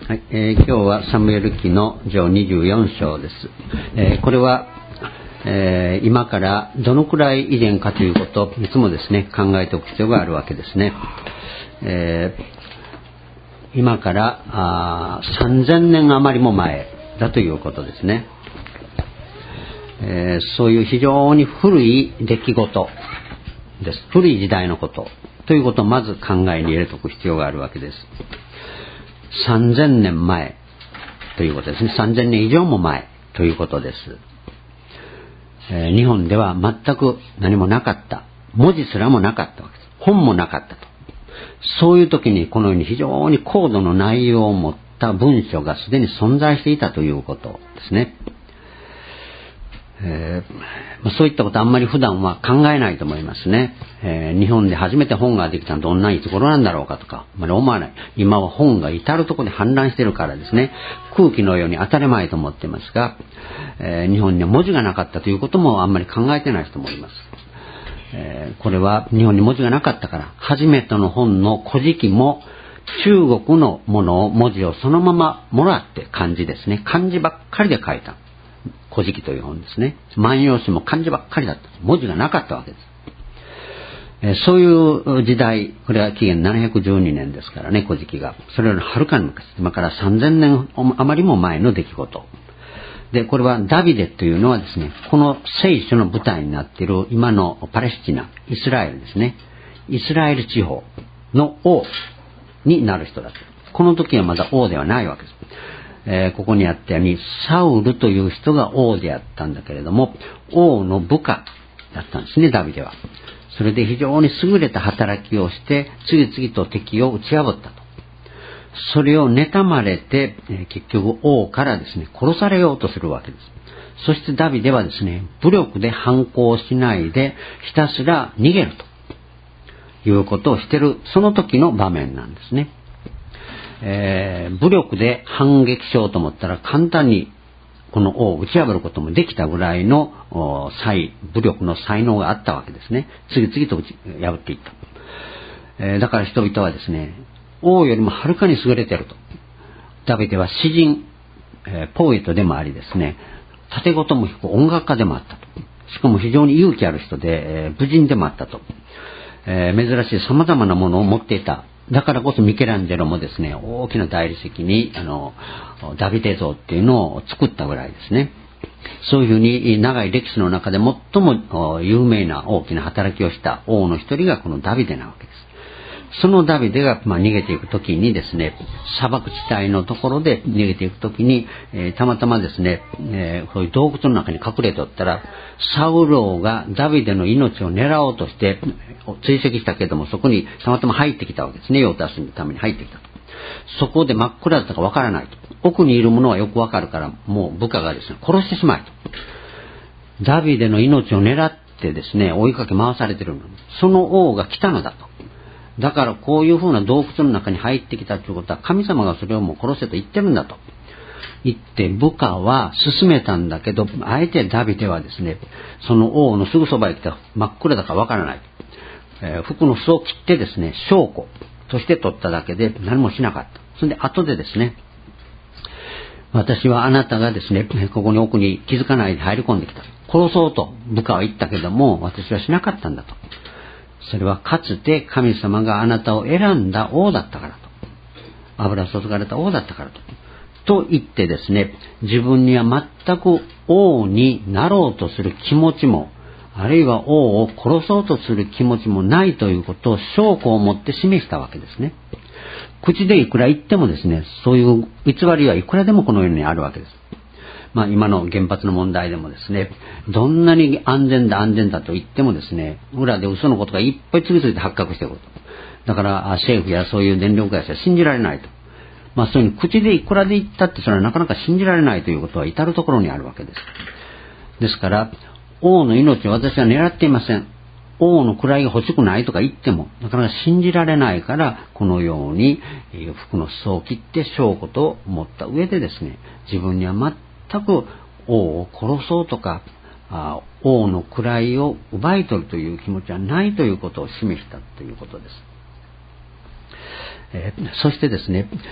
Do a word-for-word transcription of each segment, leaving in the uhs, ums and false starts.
はい、えー、今日はサムエル記の上にじゅうよん章です。えー、これは、えー、今からどのくらい以前かということをいつもですね考えておく必要があるわけですね。えー、今からあさんぜんねん余りも前だということですね。えー、そういう非常に古い出来事です。古い時代のことということをまず考えに入れておく必要があるわけです。さんぜんねんまえということですね。さんぜんねん以上も前ということです。えー、日本では全く何もなかった。文字すらもなかったわけです。本もなかったと。そういう時にこのように非常に高度の内容を持った文書がすでに存在していたということですね。えー、そういったことあんまり普段は考えないと思いますね。えー、日本で初めて本ができたのはどんないつ頃なんだろうかとかあんまり思わない。今は本が至るところで氾濫しているからですね、空気のように当たり前と思っていますが、えー、日本には文字がなかったということもあんまり考えてない人もいます。えー、これは日本に文字がなかったから、初めての本の古事記も中国のものを文字をそのままもらって漢字ですね、漢字ばっかりで書いた古事記という本ですね。万葉集も漢字ばっかりだった。文字がなかったわけです。えー、そういう時代、これは紀元ななひゃくじゅうにねんですからね、古事記が。それよりはるかに昔、今からさんぜんねん余りも前の出来事。で、これはダビデというのはですね、この聖書の舞台になっている今のパレスチナ、イスラエルですね。イスラエル地方の王になる人だと。この時はまだ王ではないわけです。えー、ここにあったようにサウルという人が王であったんだけれども、王の部下だったんですね、ダビデは。それで非常に優れた働きをして次々と敵を打ち破ったと。それを妬まれて、えー、結局王からですね殺されようとするわけです。そしてダビデはですね、武力で反抗しないでひたすら逃げるということをしている、その時の場面なんですね。えー、武力で反撃しようと思ったら簡単にこの王を打ち破ることもできたぐらいの才武力の才能があったわけですね。次々と打ち破っていった、えー、だから人々はですね、王よりもはるかに優れていると。ダビデは詩人、えー、ポエトでもありですね、盾事も弾く音楽家でもあったと。しかも非常に勇気ある人で、えー、武人でもあったと。えー、珍しい様々なものを持っていた。だからこそミケランジェロもですね、大きな大理石にあのダビデ像っていうのを作ったぐらいですね。そういうふうに長い歴史の中で最も有名な大きな働きをした王の一人がこのダビデなわけです。そのダビデが、まあ、逃げていくときにですね、砂漠地帯のところで逃げていくときに、えー、たまたまですね、えー、こういう洞窟の中に隠れておったら、サウル王がダビデの命を狙おうとして追跡したけれども、そこにたまたま入ってきたわけですね。用を足すために入ってきたと。そこで真っ暗だったかわからないと。奥にいるものはよくわかるから、もう部下がですね、殺してしまえと。ダビデの命を狙ってですね、追いかけ回されているのに、その王が来たのだと。だからこういうふうな洞窟の中に入ってきたということは、神様がそれをもう殺せと言ってるんだと言って部下は進めたんだけど、あえてダビデはですね、その王のすぐそばへ来た真っ暗だかわからない、えー、服の裾を切ってですね、証拠として取っただけで何もしなかった。それで後でですね、私はあなたがですね、ここに奥に気づかないで入り込んできた、殺そうと部下は言ったけども、私はしなかったんだと。それはかつて神様があなたを選んだ王だったからと。油注がれた王だったからと。と言ってですね、自分には全く王になろうとする気持ちも、あるいは王を殺そうとする気持ちもないということを証拠を持って示したわけですね。口でいくら言ってもですね、そういう偽りはいくらでもこの世にあるわけです。まあ今の原発の問題でもですね、どんなに安全だ安全だと言ってもですね、裏で嘘のことがいっぱい次々と発覚してくると。だから政府やそういう電力会社は信じられないと。まあそういうふうに口でいくらで言ったってそれはなかなか信じられないということは至るところにあるわけです。ですから王の命を私は狙っていません。王の位が欲しくないとか言ってもなかなか信じられないから、このように服の裾を切って証拠と思った上でですね、自分には全く王を殺そうとかあ王の位を奪い取るという気持ちはないということを示したということです。えー、そしてですね、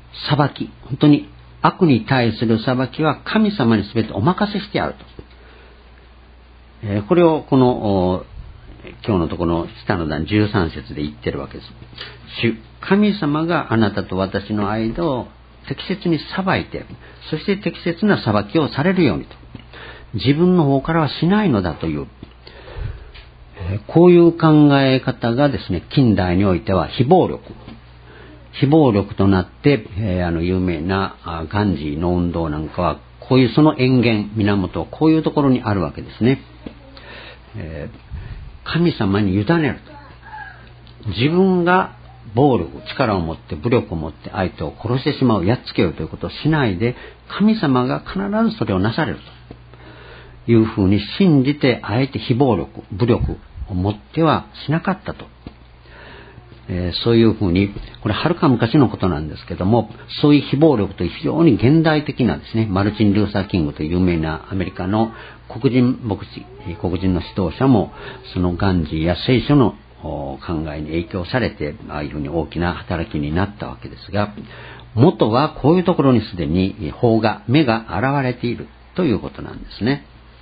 裁き、本当に悪に対する裁きは神様に全てお任せしてやると。えー、これをこの今日のところの下の段じゅうさん節で言ってるわけです。主神様があなたと私の間を適切に裁いて、そして適切な裁きをされるようにと。自分の方からはしないのだという、えー、こういう考え方がですね、近代においては非暴力。非暴力となって、えー、あの有名なガンジーの運動なんかは、こういうその源源、源はこういうところにあるわけですね。えー、神様に委ねると。自分が暴力、力を持って武力を持って相手を殺してしまう、やっつけようということをしないで、神様が必ずそれをなされるというふうに信じて、あえて非暴力、武力を持ってはしなかったと。えー、そういうふうに、これはるか昔のことなんですけども、そういう非暴力という非常に現代的なですね、マルチン・ルーサー・キングという有名なアメリカの黒人牧師、黒人の指導者も、そのガンジーや聖書の考えに影響されて、ああいうふうに大きな働きになったわけですが、元はこういうところにすでに法が、目が現れているということなんですね。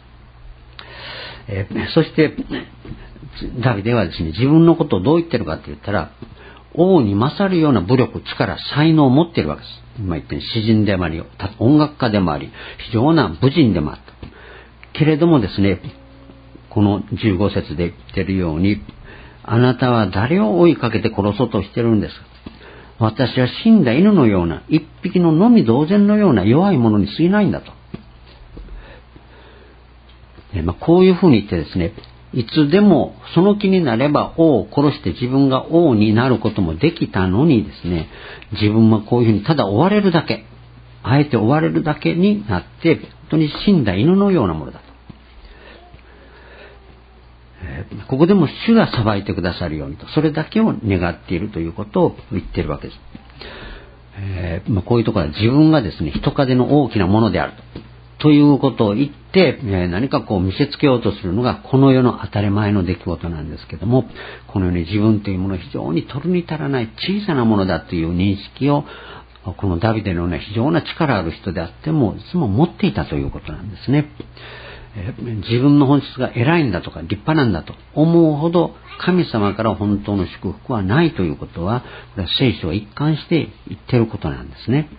えー、そして、ダビデはですね、自分のことをどう言ってるかって言ったら、王に勝るような武力、力、才能を持っているわけです。今言ったように詩人でもあり、音楽家でもあり、非常な武人でもあった。けれどもですね、このじゅうご節で言っているように、あなたは誰を追いかけて殺そうとしてるんですか。私は死んだ犬のような、一匹ののみ同然のような弱いものに過ぎないんだと。えまあ、こういうふうに言ってですね、いつでもその気になれば王を殺して自分が王になることもできたのにですね、自分はこういうふうにただ追われるだけ、あえて追われるだけになって、本当に死んだ犬のようなものだと。えー、ここでも主が裁いてくださるようにと、それだけを願っているということを言っているわけです。えーまあ、こういうところは自分がですね、人影の大きなものであると。ということを言って、えー、何かこう見せつけようとするのがこの世の当たり前の出来事なんですけども、このように自分というものは非常に取るに足らない小さなものだという認識を、このダビデのような非常な力ある人であってもいつも持っていたということなんですね。えー、自分の本質が偉いんだとか立派なんだと思うほど神様から本当の祝福はないということは、これは聖書は一貫して言っていることなんですね。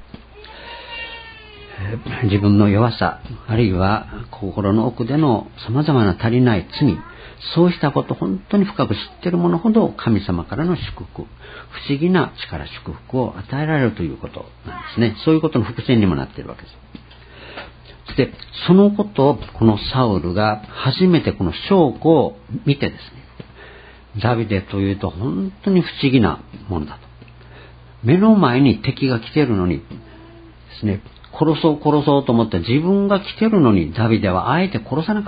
自分の弱さ、あるいは心の奥での様々な足りない罪、そうしたことを本当に深く知っている者ほど神様からの祝福、不思議な力、祝福を与えられるということなんですね。そういうことの伏線にもなっているわけです。そしてそのことをこのサウルが初めてこの証拠を見てですね、ダビデというと本当に不思議なものだと。目の前に敵が来ているのにですね、殺そう殺そうと思って自分が来てるのにダビデはあえて殺さなかった。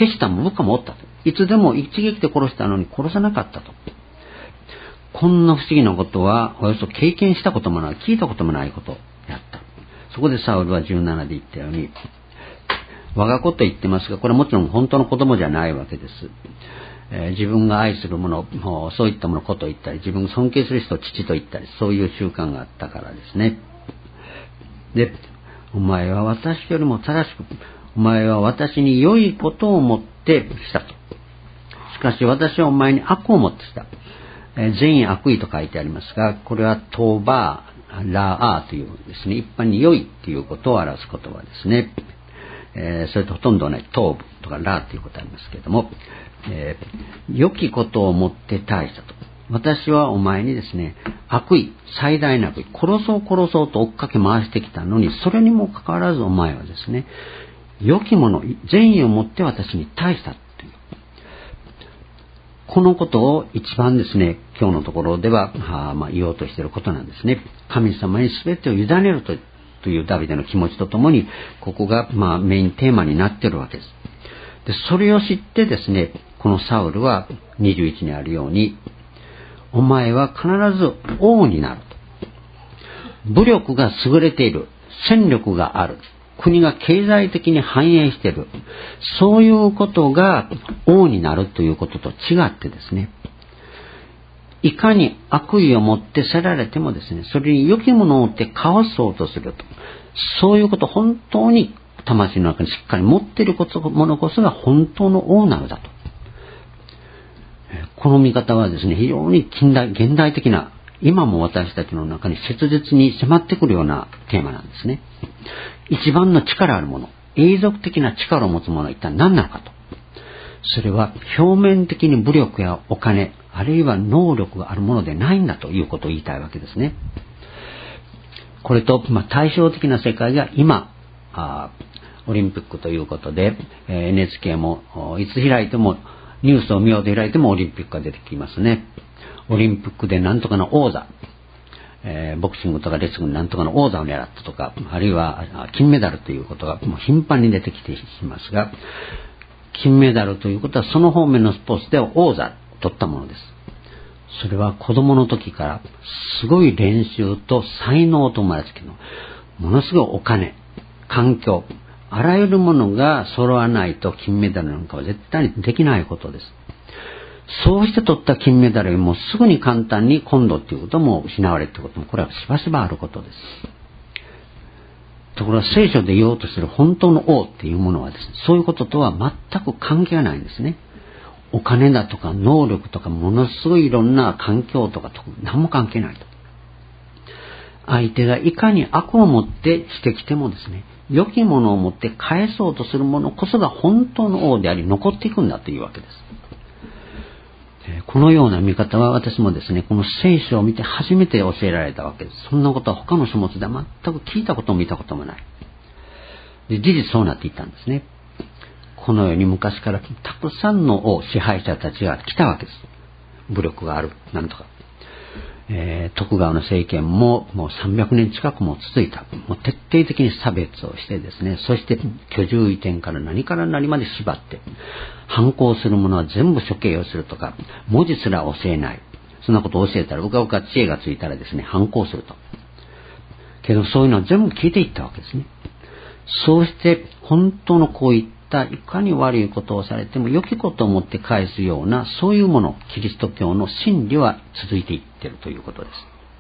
手下も部下もおったと。いつでも一撃で殺したのに殺さなかったと。こんな不思議なことはおよそ経験したこともない、聞いたこともないことをやった。そこでサウルはじゅうななで言ったように、我が子と言ってますが、これはもちろん本当の子供じゃないわけです。えー、自分が愛するもの、そういったものを子と言ったり、自分が尊敬する人を父と言ったり、そういう習慣があったからですね。で、お前は私よりも正しく、お前は私に良いことをもってしたと。しかし私はお前に悪をもってした。えー、善意悪意と書いてありますが、これはトーバー、ラーーというですね、一般に良いということを表す言葉ですね。えー、それとほとんどない、トーブとかラーということありますけれども、えー、良きことをもって対したと。私はお前にですね、悪意、最大な悪意、殺そう殺そうと追っかけ回してきたのに、それにもかかわらずお前はですね、良きもの、善意を持って私に対したという。このことを一番ですね、今日のところでは、あまあ、言おうとしていることなんですね。神様に全てを委ねると、というダビデの気持ちとともに、ここがまあメインテーマになっているわけです。で、それを知ってですね、このサウルはにじゅういちにあるように、お前は必ず王になると。武力が優れている。戦力がある。国が経済的に繁栄している。そういうことが王になるということと違ってですね、 いかに悪意を持ってせられてもですね、それに良きものを持ってかわそうとすると。そういうこと、本当に魂の中にしっかり持っているものこそが本当の王なのだと。この見方はですね、非常に近代、現代的な、今も私たちの中に切実に迫ってくるようなテーマなんですね。一番の力あるもの、永続的な力を持つものは一体何なのかと。それは表面的に武力やお金、あるいは能力があるものでないんだということを言いたいわけですね。これと、まあ、対照的な世界が今、あオリンピックということで、えー、エヌエイチケー もいつ開いても、ニュースを見ようと開いてもオリンピックが出てきますね。オリンピックで何とかの王座、えー、ボクシングとかレスリングで何とかの王座を狙ったとか、あるいは金メダルということがもう頻繁に出てきていますが、金メダルということはその方面のスポーツでは王座を取ったものです。それは子供の時からすごい練習と才能と生まれつきのものすごいお金、環境、あらゆるものが揃わないと金メダルなんかは絶対にできないことです。そうして取った金メダルよりもすぐに簡単に今度ということも失われるということも、これはしばしばあることです。ところが聖書で言おうとする本当の王っていうものはですね、そういうこととは全く関係がないんですね。お金だとか能力とかものすごいいろんな環境とかと何も関係ないと。相手がいかに悪を持ってしてきてもですね、良きものを持って返そうとするものこそが本当の王であり残っていくんだというわけです。このような見方は私もですね、この聖書を見て初めて教えられたわけです。そんなことは他の書物では全く聞いたことも見たこともない。で、事実そうなっていったんですね。このように昔からたくさんの王、支配者たちが来たわけです。武力がある、なんとか。えー、徳川の政権ももうさんびゃくねん近くも続いた。もう徹底的に差別をしてですね、そして居住移転から何から何まで縛って、反抗する者は全部処刑をするとか、文字すら教えない。そんなことを教えたら、うかうか知恵がついたらですね、反抗すると。けどそういうのは全部聞いていったわけですね。そうして本当のこういったいかに悪いことをされても良きことを持って返すようなそういうもの、キリスト教の真理は続いていっているということです。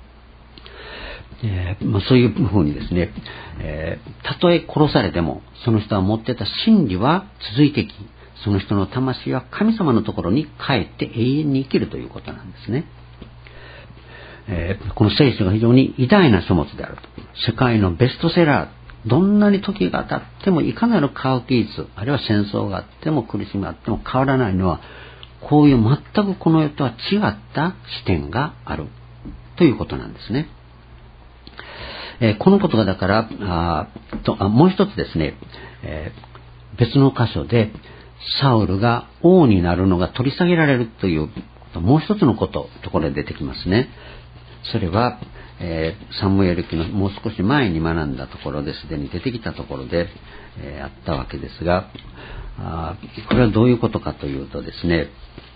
えーまあ、そういうふうにですね、えー、たとえ殺されてもその人は持ってた真理は続いてき、その人の魂は神様のところに帰って永遠に生きるということなんですね。えー、この聖書が非常に偉大な書物であると。世界のベストセラー、どんなに時が経ってもいかなる科学技術、あるいは戦争があっても苦しみがあっても変わらないのは、こういう全くこの世とは違った視点があるということなんですね。えー、このことがだからあとあもう一つですね、えー、別の箇所でサウルが王になるのが取り下げられるというもう一つのことところで出てきますね。それはえー、サムエル記のもう少し前に学んだところですでに出てきたところで、えー、あったわけですが、あこれはどういうことかというとですね、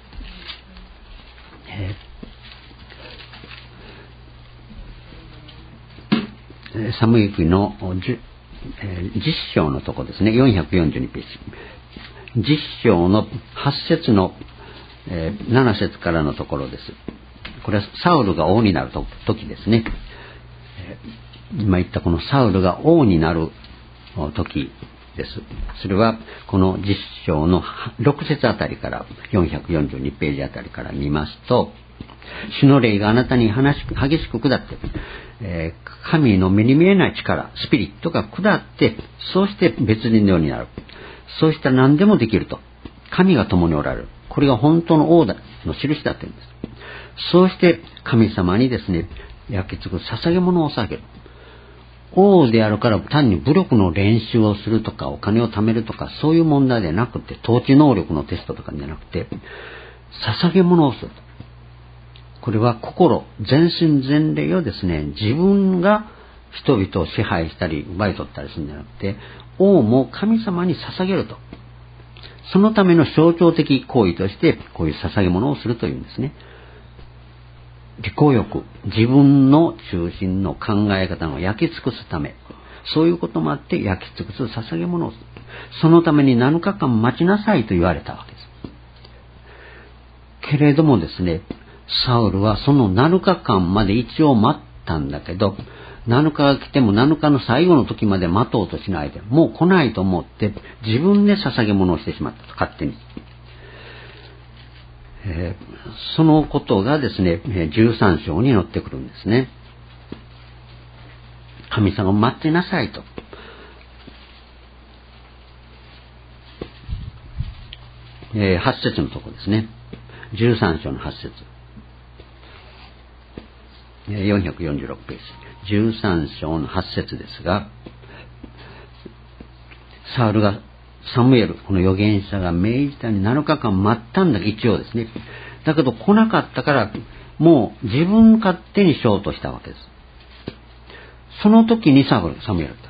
えー、サムエル記のじゅ、えー、じっ章のところですね、よんひゃくよんじゅうにページ、じっ章のはち節の、えー、なな節からのところです。これはサウルが王になる時ですね。今言ったこのサウルが王になる時です。それはこのじっ章のろく節あたりからよんひゃくよんじゅうにページあたりから見ますと、主の霊があなたに激しく下って、えー、神の目に見えない力、スピリットが下って、そうして別人のようになる。そうしたら何でもできると。神が共におられる。これが本当の王だの印だというんです。そうして神様にですね、焼き尽く捧げ物を捧げる。王であるから単に武力の練習をするとかお金を貯めるとかそういう問題ではなくて、統治能力のテストとかじゃなくて、捧げ物をすると。これは心、全身全霊をですね、自分が人々を支配したり奪い取ったりするんじゃなくて、王も神様に捧げると。そのための象徴的行為としてこういう捧げ物をするというんですね。利己欲、自分の中心の考え方を焼き尽くすため、そういうこともあって焼き尽くす捧げ物をする。そのためになのかかん待ちなさいと言われたわけです。けれどもですね、 サウルはそのなのかかんまで一応待ったんだけど、なのかが来てもなのかの最後の時まで待とうとしないで、もう来ないと思って自分で捧げ物をしてしまったと、勝手に。えー、そのことがですね、じゅうさん章に載ってくるんですね。神様を待ってなさいと。えー、はち節のところですね。じゅうさん章のはち節。よんひゃくよんじゅうろくページ。じゅうさん章のはち節ですが、サウルがサムエル、この預言者が命じたになのかかん待ったんだけど、一応ですね。だけど来なかったから、もう自分勝手にしようとしたわけです。その時にサウル、サムエルだ。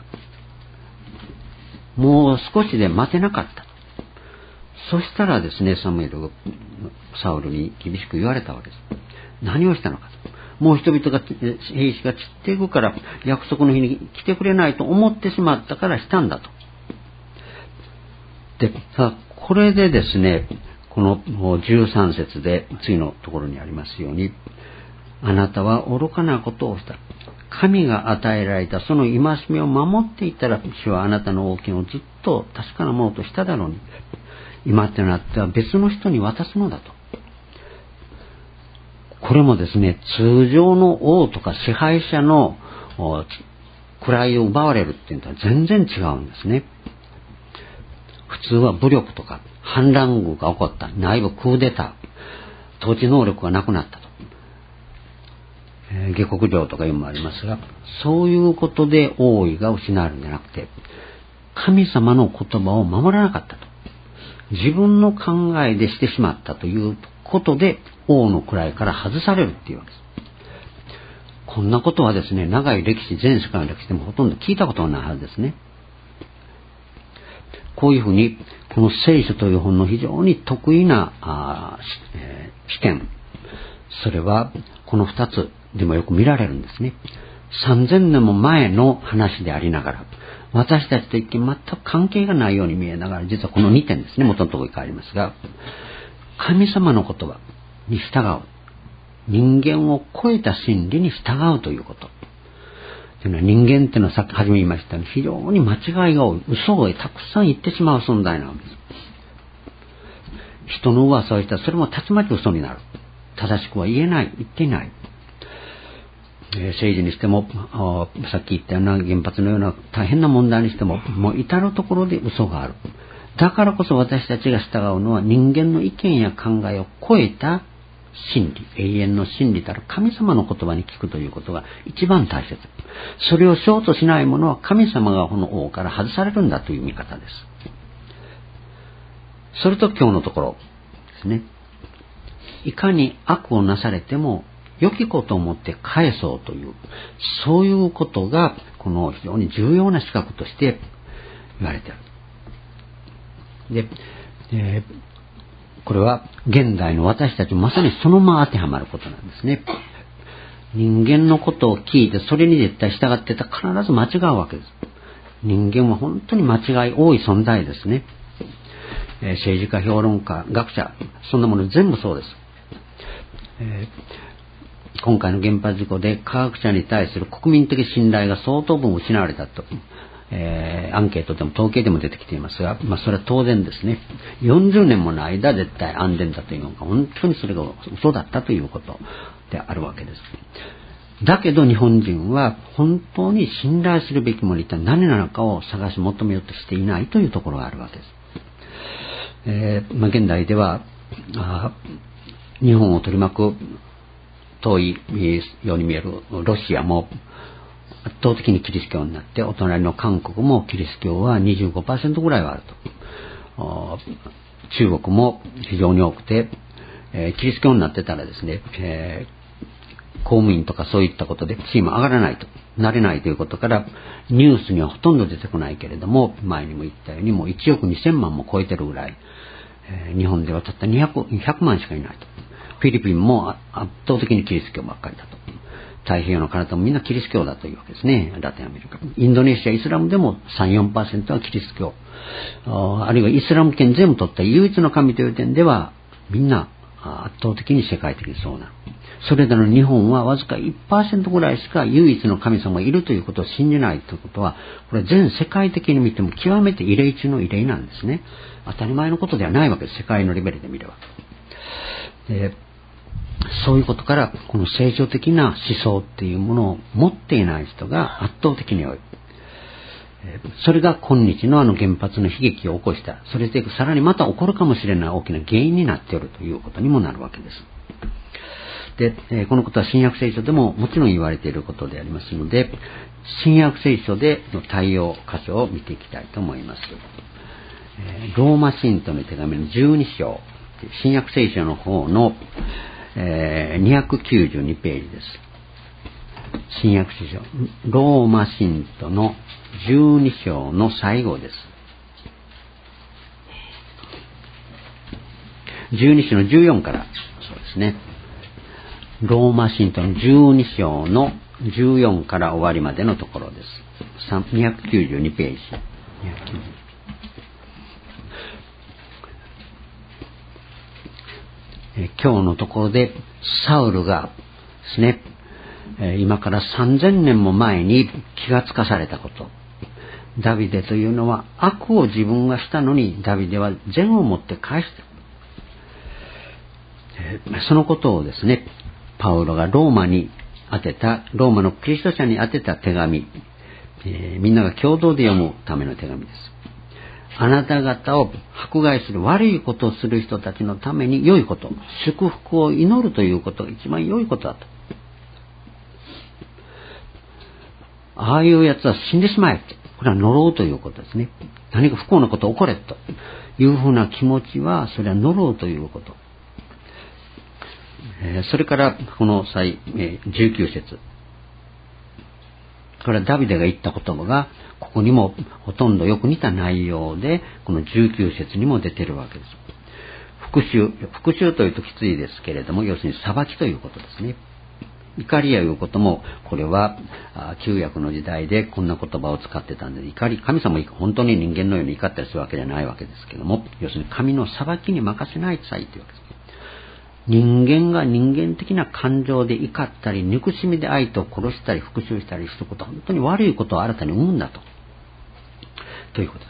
もう少しで待てなかった。そしたらですね、サムエルがサウルに厳しく言われたわけです。何をしたのかと。もう人々が、兵士が散っていくから、約束の日に来てくれないと思ってしまったからしたんだと。で、さあ、これでですね、このじゅうさん節で次のところにありますように、あなたは愚かなことをした。神が与えられたその戒めを守っていたら、主はあなたの王権をずっと確かなものとしただろうに、今となっては別の人に渡すのだと。これもですね、通常の王とか支配者の位を奪われるっていうのは全然違うんですね。普通は武力とか反乱軍が起こった、内部クーデター、統治能力がなくなったと、えー、下克上とかいうのもありますが、そういうことで王位が失われるんじゃなくて、神様の言葉を守らなかったと、自分の考えでしてしまったということで王の位から外されるっていうわけです。こんなことはですね、長い歴史、全世界の歴史でもほとんど聞いたことがないはずですね。こういうふうに、この聖書という本の非常に得意なあ、えー、視点、それはこの二つでもよく見られるんですね。三千年も前の話でありながら、私たちと一見全く関係がないように見えながら、実はこの二点ですね、元のところに変わりますが、神様の言葉に従う、人間を超えた真理に従うということ。というのは、人間っていうのはさっき初め言いましたように、非常に間違いが多い、嘘をたくさん言ってしまう存在なんです。人の噂をしたらそれもたちまち嘘になる。正しくは言えない、言っていない。えー、政治にしても、さっき言ったような原発のような大変な問題にしても、もう至るところで嘘がある。だからこそ私たちが従うのは、人間の意見や考えを超えた真理、永遠の真理たる神様の言葉に聞くということが一番大切。それをショートしないものは神様がこの王から外されるんだという見方です。それと今日のところですね。いかに悪をなされても良きことをもって返そうという、そういうことがこの非常に重要な資格として言われている。で、えーこれは現代の私たちまさにそのまま当てはまることなんですね。人間のことを聞いてそれに絶対従ってたら必ず間違うわけです。人間は本当に間違い多い存在ですね。えー、政治家、評論家、学者、そんなもの全部そうです。えー、今回の原発事故で科学者に対する国民的信頼が相当分失われたと。えー、アンケートでも統計でも出てきていますが、まあそれは当然ですね。よんじゅうねんもの間絶対安全だというのが本当にそれが嘘だったということであるわけです。だけど日本人は本当に信頼するべきもの一体何なのかを探し求めようとしていないというところがあるわけです。えーまあ、現代ではあ日本を取り巻く遠いように見えるロシアも圧倒的にキリスト教になって、お隣の韓国もキリスト教は にじゅうごパーセント ぐらいはあると。中国も非常に多くて、えー、キリスト教になってたらですね、えー、公務員とかそういったことで地位も上がらないと、なれないということから、ニュースにはほとんど出てこないけれども、前にも言ったようにもういちおくにせんまんも超えてるぐらい、えー、日本ではたったにひゃくまんしかいないと。フィリピンも圧倒的にキリスト教ばっかりだと。太平洋の彼方もみんなキリスト教だというわけですね。ラテンアメリカ。インドネシア、イスラムでも さんじゅうよんパーセント はキリスト教。あるいはイスラム圏全部取った唯一の神という点では、みんな圧倒的に世界的にそうなる。それでの日本はわずか いちパーセント ぐらいしか唯一の神様がいるということを信じないということは、これ全世界的に見ても極めて異例中の異例なんですね。当たり前のことではないわけです。世界のレベルで見れば。でそういうことから、この聖書的な思想っていうものを持っていない人が圧倒的に多い。それが今日のあの原発の悲劇を起こした、それでさらにまた起こるかもしれない大きな原因になっているということにもなるわけです。で、このことは新約聖書でももちろん言われていることでありますので、新約聖書での対応箇所を見ていきたいと思います。ローマ信徒の手紙のじゅうに章、新約聖書の方のにひゃくきゅうじゅうにページです。新約聖書、ローマ信徒のじゅうに章の最後です。じゅうに章のじゅうよんから、そうですね。ローマ信徒のじゅうに章のじゅうよんから終わりまでのところです。にひゃくきゅうじゅうにページ。にひゃくきゅうじゅうにえ今日のところでサウルがですね、今からさんぜんねんも前に気がつかされたこと。ダビデというのは悪を自分がしたのに、ダビデは善をもって返した。そのことをですね、パウロがローマに宛てた、ローマのキリスト者に宛てた手紙、えー、みんなが共同で読むための手紙です。あなた方を迫害する悪いことをする人たちのために良いこと、祝福を祈るということが一番良いことだと。ああいうやつは死んでしまえと。これは呪うということですね。何か不幸なこと起これというふうな気持ちは、それは呪うということ。えー、それからこの際、えー、じゅうきゅう節。これはダビデが言った言葉がここにもほとんどよく似た内容で、このじゅうきゅう節にも出ているわけです。復讐、復讐というときついですけれども、要するに裁きということですね。怒りやいうことも、これは旧約の時代でこんな言葉を使ってたんで、怒り、神様も本当に人間のように怒ったりするわけじゃないわけですけども、要するに神の裁きに任せないというわけです。人間が人間的な感情で怒ったり、憎しみで相手を殺したり復讐したりすることは本当に悪いことを新たに生むんだと。ということです。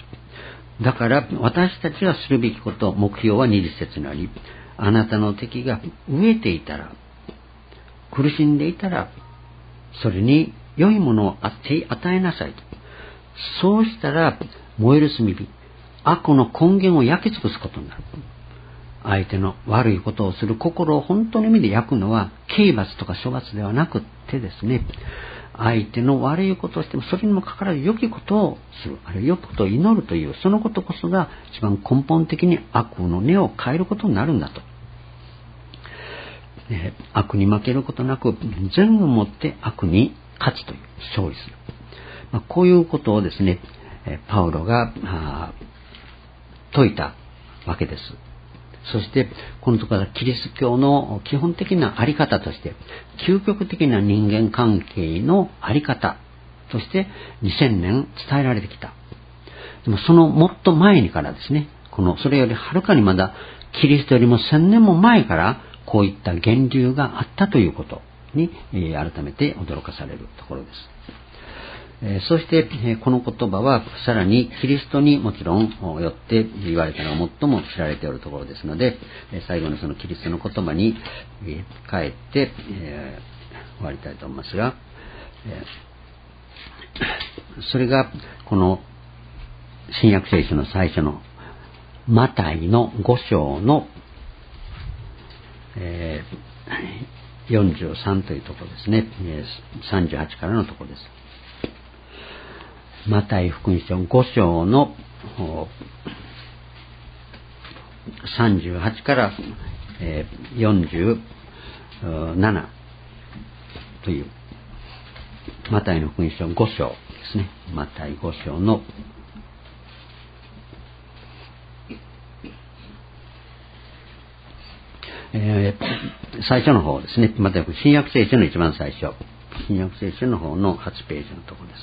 だから私たちがするべきこと、目標はにじゅっ節にあり、あなたの敵が飢えていたら、苦しんでいたら、それに良いものを与えなさいと。そうしたら燃える炭火、悪の根源を焼き尽くすことになる。相手の悪いことをする心を本当の意味で焼くのは刑罰とか処罰ではなくってですね、相手の悪いことをしてもそれにもかかわらず良きことをする、あるいは良きことを祈るという、そのことこそが一番根本的に悪の根を変えることになるんだと。えー、悪に負けることなく善をもって悪に勝つという、勝利する、まあ、こういうことをですね、えー、パウロが説いたわけです。そしてこのところはキリスト教の基本的なあり方として、究極的な人間関係のあり方としてにせんねん伝えられてきた。でもそのもっと前にからですね、このそれよりはるかにまだキリストよりもせんねんも前からこういった源流があったということに、えー、改めて驚かされるところです。えー、そして、えー、この言葉はさらにキリストにもちろんよって言われたのが最も知られているところですので、えー、最後のそのキリストの言葉に、えー、帰って、えー、終わりたいと思いますが、えー、それがこの新約聖書の最初のマタイのご章の、えー、よんじゅうさんというところですね、えー、さんじゅうはちからのところです。マタイ福音書ご章のさんじゅうはちから、えー、よんじゅうななというマタイの福音書ご章ですね。マタイご章のえー、最初の方ですね。また新約聖書の一番最初、新約聖書の方のはちページのところです。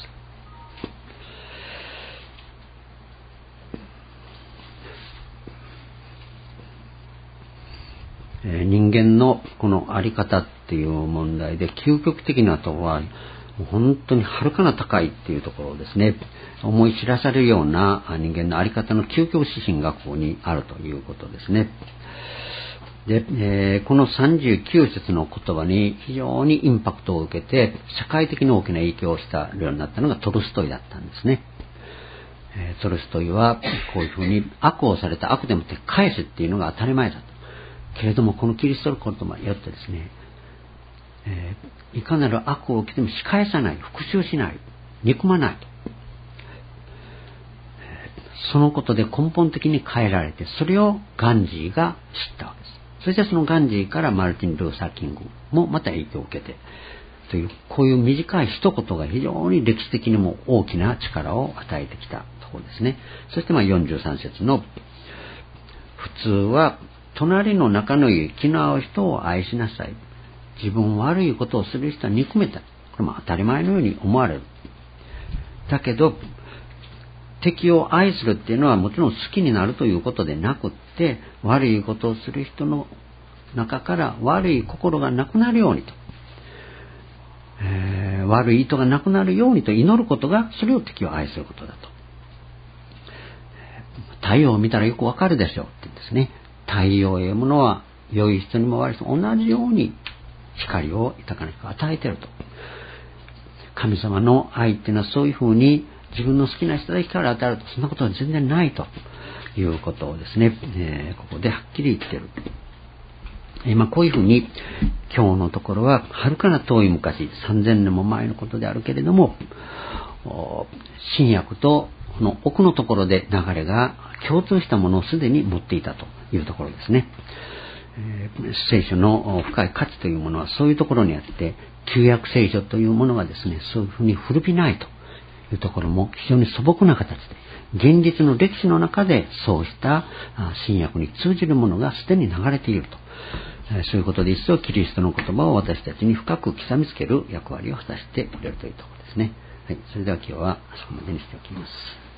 えー、人間のこのあり方っていう問題で究極的なところは本当にはるかな高いっていうところをですね、思い知らされるような人間のあり方の究極指針がここにあるということですね。で、えー、このさんじゅうきゅう節の言葉に非常にインパクトを受けて社会的に大きな影響をしたようになったのがトルストイだったんですね。えー、トルストイはこういうふうに悪をされた悪でもって返せっていうのが当たり前だと。けれどもこのキリストの言葉によってですね、えー、いかなる悪を起きても仕返さない、復讐しない、憎まないと、えー、そのことで根本的に変えられて、それをガンジーが知ったわけです。そしてそのガンジーからマルティン・ルーサー・キングもまた影響を受けてという、こういう短い一言が非常に歴史的にも大きな力を与えてきたところですね。そしてまあよんじゅうさん節の、普通は隣の仲のいい気の合う人を愛しなさい。自分悪いことをする人は憎めた。これも当たり前のように思われる。だけど敵を愛するっていうのはもちろん好きになるということでなくって、悪いことをする人の中から悪い心がなくなるようにと、えー、悪い意図がなくなるようにと祈ることが、それを敵を愛することだと。太陽を見たらよくわかるでしょうって言うんですね。太陽いうものは良い人にも悪い人同じように光を豊かな人を与えていると。神様の愛っていうのはそういうふうに自分の好きな人だけから与えると、そんなことは全然ないということをですね、えー、ここではっきり言っている。今こういうふうに今日のところははるかな遠い昔さんぜんねんも前のことであるけれども、新約とこの奥のところで流れが共通したものをすでに持っていたというところですね。えー、聖書の深い価値というものはそういうところにあって、旧約聖書というものがですね、そういうふうに古びないというところも非常に素朴な形で、現実の歴史の中でそうした新約に通じるものがすでに流れていると、そういうことで一層キリストの言葉を私たちに深く刻みつける役割を果たしてくれるというところですね。はい、それでは今日はそこまでにしておきます。